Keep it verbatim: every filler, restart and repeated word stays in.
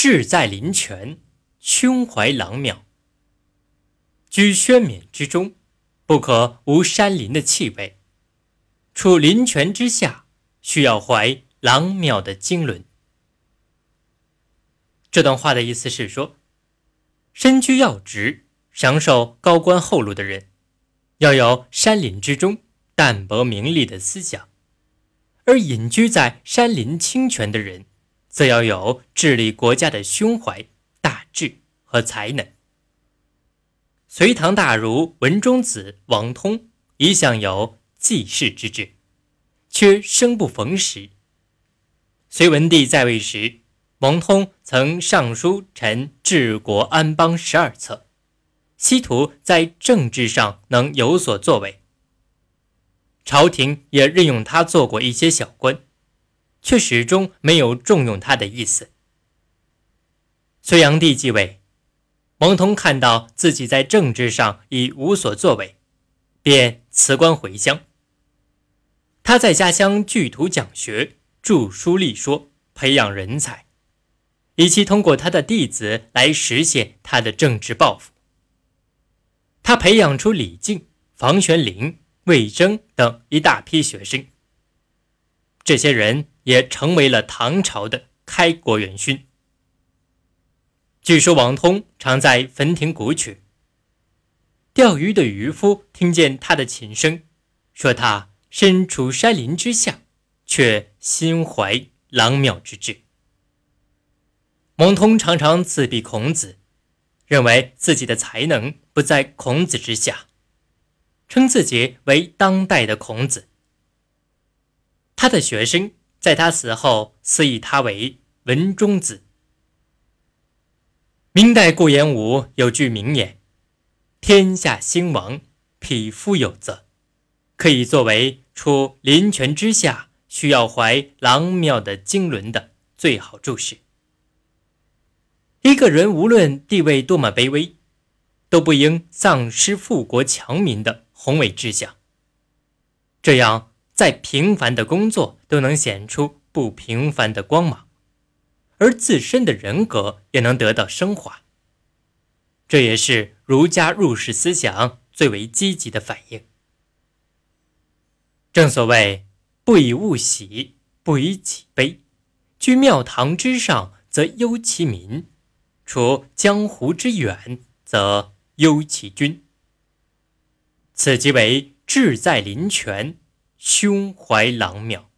志在林泉，胸怀朗渺。居轩冕之中，不可无山林的气味；处林泉之下，需要怀朗渺的经纶。这段话的意思是说，身居要职、享受高官厚禄的人，要有山林之中淡泊名利的思想；而隐居在山林清泉的人，则要有治理国家的胸怀、大志和才能。隋唐大儒文中子王通一向有济世之志，却生不逢时。隋文帝在位时，王通曾上书陈治国安邦十二策，希图在政治上能有所作为。朝廷也任用他做过一些小官，却始终没有重用他的意思。隋炀帝继位，王通看到自己在政治上已无所作为，便辞官回乡。他在家乡聚徒讲学，著书立说，培养人才，以期通过他的弟子来实现他的政治抱负。他培养出李靖、房玄龄、魏征等一大批学生，这些人也成为了唐朝的开国元勋。据说王通常在坟庭鼓曲，钓鱼的渔夫听见他的琴声，说他身处山林之下，却心怀朗渺之志。王通常常自比孔子，认为自己的才能不在孔子之下，称自己为当代的孔子。他的学生在他死后赐以他为文中子。明代顾炎武有句名言：天下兴亡，匹夫有责，可以作为处林泉之下需要怀朗渺的经纶的最好注释。一个人无论地位多么卑微，都不应丧失富国强民的宏伟志向，这样再平凡的工作都能显出不平凡的光芒，而自身的人格也能得到升华。这也是儒家入世思想最为积极的反应。正所谓不以物喜，不以己悲，居庙堂之上则忧其民，处江湖之远则忧其君。此即为志在林泉，胸怀朗渺。